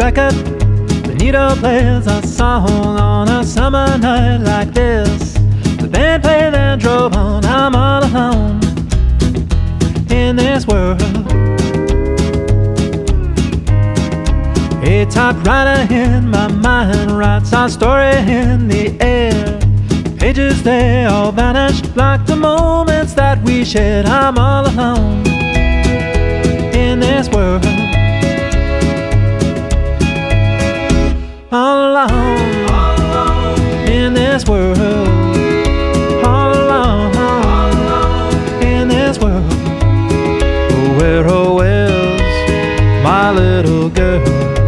record, Benito plays a song on a summer night like this. The band played and drove on. I'm all alone in this world. A typewriter in my mind writes our story in the air. Pages, they all vanish like the moments that we shared. I'm all alone in this world. All alone in this world. All alone in this world. Where, oh, where's my little girl?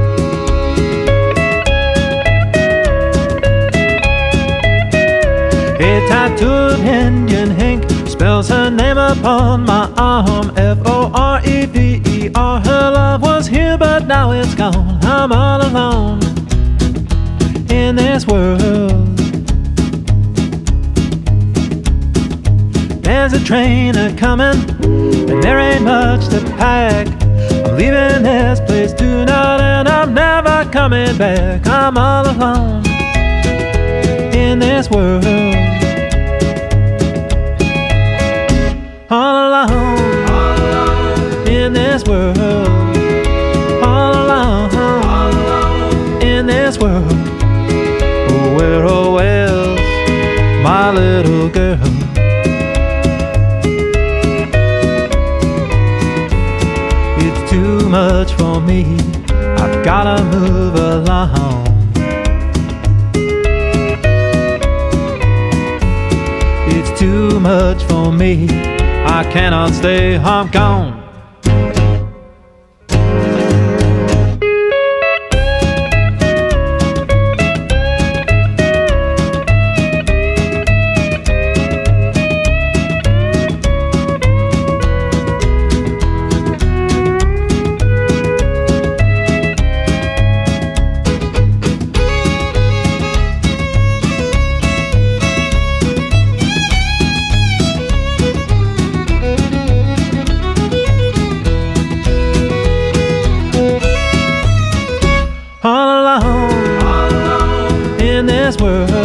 A tattooed Indian ink spells her name upon my arm. F-O-R-E-V-E-R. Her love was here but now it's gone. I'm all alone in this world. There's a train a-comin' and there ain't much to pack. I'm leaving this place tonight and I'm never coming back. I'm all alone in this world. All alone in this world. All alone in this world. Oh, where, oh, where's my little girl? It's too much for me, I've gotta move along. It's too much for me, I cannot stay, I'm gone. All alone in this world.